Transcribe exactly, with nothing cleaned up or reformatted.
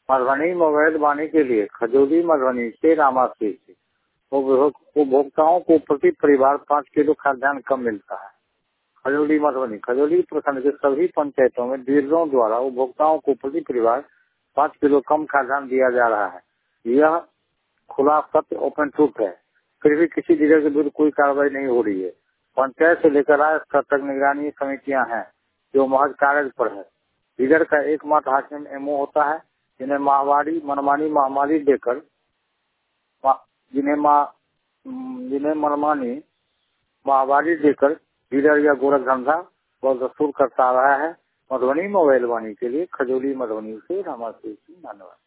Madhubani mobile वाणी के लिए खजूरी मधुबनी से रामाशीष उपभोक्ताओं को प्रति परिवार पाँच किलो खाद्यान्न कम मिलता है। खजूरी मधुबनी खजूरी प्रखंड के सभी पंचायतों में डीलरों द्वारा उपभोक्ताओं को प्रति परिवार पाँच किलो कम खाद्यान्न दिया जा रहा है। यह खुला सत्य ओपन ट्रूथ है। फिर भी किसी डीलर के विरुद्ध कोई कार्रवाई नहीं हो रही है। पंचायत से लेकर राज्य स्तर तक निगरानी समितियां हैं जो महज कागज पर है। डीलर का एकमात्र हाकिम एमओ होता है जिन्हें माहवारी मनमानी महामारी देकर जिन्हें मा जिन्हें मनमानी माहवारी देकर डीलर या गोरख धंधा बहुत दस्तूर करता रहा है। मधुबनी मोबाइल वाणी के लिए खजूरी मधुबनी से रामाशीष। धन्यवाद।